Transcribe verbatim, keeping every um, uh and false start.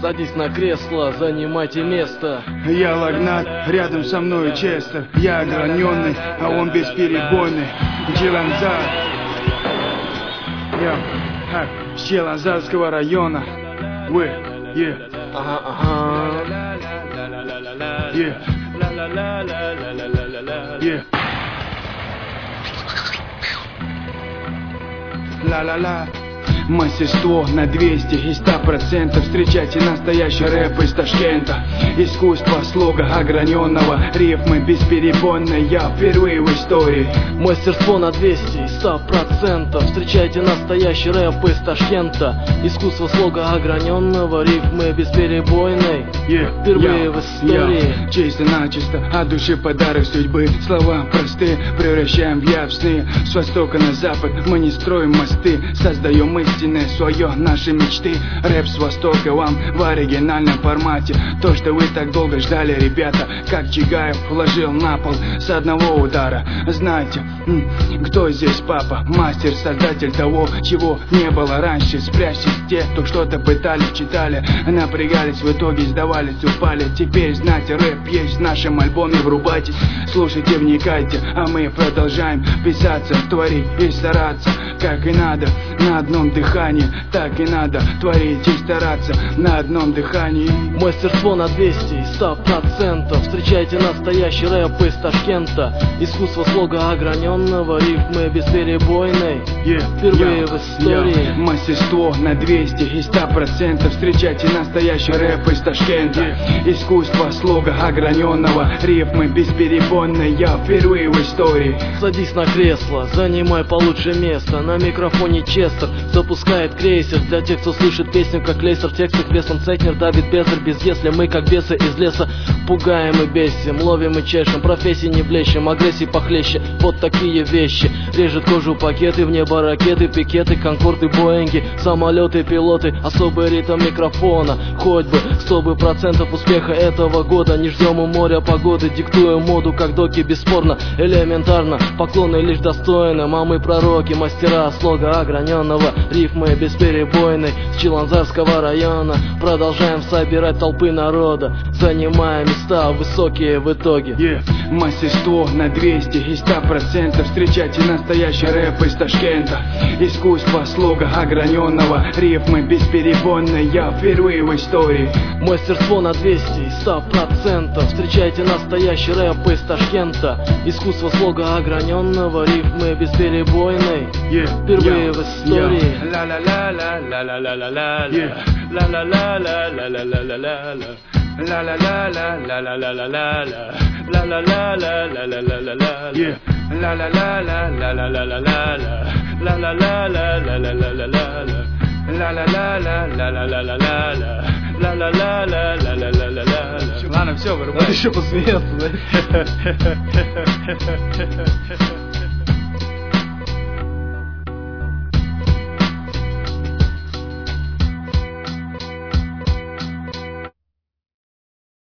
Садись на кресло, занимайте место. Я Лагнат, рядом со мной Честер. Я ограненный, а он бесперебойный. Чиланзар. Я ха, с Чиланзарского района. Вы, е. Ага, ага. Е. Е. Ла-ла-ла. Мастерство на двести и сто процентов. Встречайте настоящий рэп из Ташкента. Искусство слога ограненного, рифмы бесперебойные, я впервые в истории. Мастерство на двести и сто процентов. Встречайте настоящий рэп из Ташкента. Искусство слога ограненного, рифмы бесперебойной, yeah, впервые yeah, в истории. Yeah. Чисто-начисто, от души подарок судьбы. Слова простые, превращаем в явственные. С востока на запад мы не строим мосты, создаем истинное свое, наши мечты. Рэп с востока вам в оригинальном формате. То, что вы так долго ждали, ребята. Как Чигаев вложил на пол с одного удара. Знаете, кто здесь папа? Мастер, создатель того, чего не было раньше. Спрячьтесь те, кто что-то пытались, читали, напрягались, в итоге сдавались, упали. Теперь знаете, рэп есть в нашем альбоме, врубайтесь, слушайте, вникайте. А мы продолжаем писаться, творить и стараться, как и надо, на одном дыхании. Так и надо творить и стараться на одном дыхании. Мастерство на двести и сто процентов. Встречайте настоящий рэп из Ташкента. Искусство слога ограненного, рифмы бесперебойной, yeah, впервые yeah, в истории. yeah. Мастерство на двести и сто процентов. Встречайте настоящий рэп из Ташкента. yeah. Искусство слога ограненного, рифмы бесперебойной, я впервые в истории. Садись на кресло, занимай получше место. На микрофоне Честер запускает крейсер. Для тех, кто слышит песню как лейсер. В текстах весом центнер давит бездр без если. Мы как бесы из леса пугаем и бесим, ловим и чешем. Профессии не блещем, агрессии похлеще. Вот такие вещи. Режет кожу пакеты, в небо ракеты, пикеты, конкорды, боинги, самолеты, пилоты. Особый ритм микрофона. Хоть бы сто процентов успеха этого года. Не ждем у моря погоды, диктуем моду как доки, бесспорно, элементарно. Поклоны лишь достойным, а мы пророки, мастера слога ограненного, рифмы бесперебойной. С Чиланзарского района продолжаем собирать толпы народа, занимая места высокие в итоге. yeah. Мастерство на двести и сто процентов. Встречайте настоящий рэп из Ташкента. Искусство слога ограненного, рифмы бесперебойной, я впервые в истории. Мастерство на двести и сто процентов. Встречайте настоящий рэп из Ташкента. Искусство слога ограненного, рифмы бесперебойной, yeah, впервые yeah, в истории. Ладно, все, вырубай. Надо еще посмеяться, да?